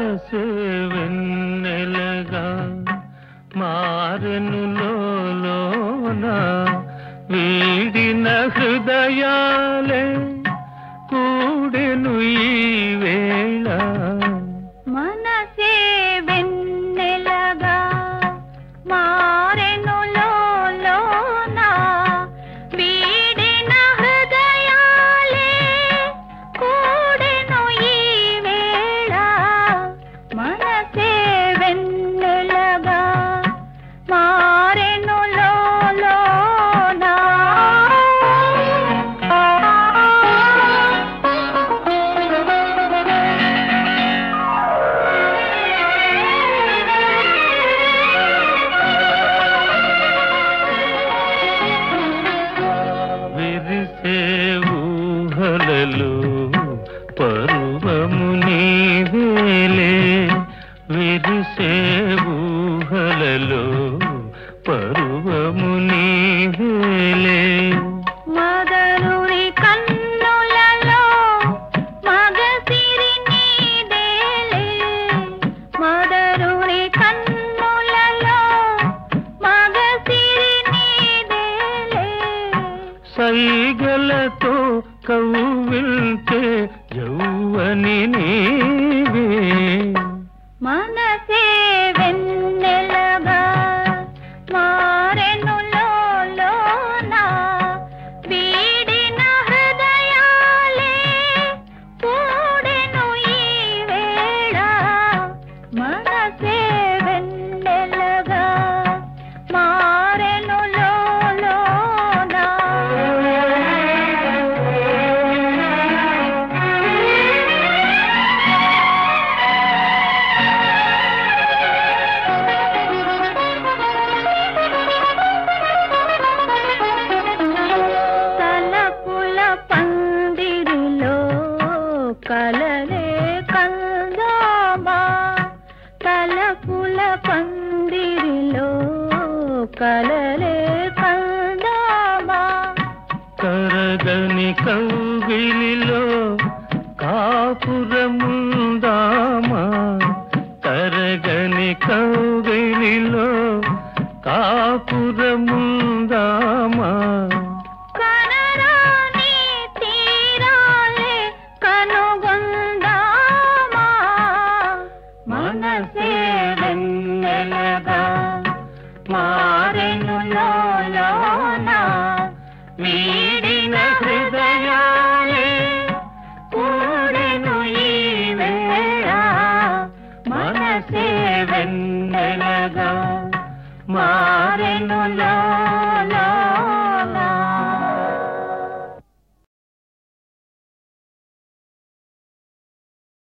మనసే వెన్నెలగా మారెను లోలోన వీడిన హృదయాలే కూడెను ఈ వేళ మనసే వెన్నెలగా మారెను లోలోన వీడిన హృదయాలే కూడెను ఈ వేళ మనసే వెన్నెలగా మారెను లోలోన విరిసే ఊహలలో పర్వము నీవేలే విరిసే ఊహలలో పర్వము నీవేలే మదనుని కన్నులలో మగసిరి నీదేలే మదనుని కన్నులలో మగసిరి నీదేలే సైగలతో కవ్విల్తే యౌవని నీవే మనసే వెన్నెలగా మారెను లోలోన వీడిన హృదయాలే కూడెను ఈ వేళ మనసే వెన్నెలగా మారెను తలపుల పందిరిలో కలలే కందామా తలపుల పందిరిలో కలలే కందామా కరగని కౌగిలిలో కాపురముందామా కరగని కౌగిలిలో కాపురముందామా కనరాని తీరాలే కనుగొందామా మనసే వెన్నెలగా మారెను లోలోన వీడిన హృదయాలే కూడెను ఈ వేళ మనసే వెన్నెలగా మారెను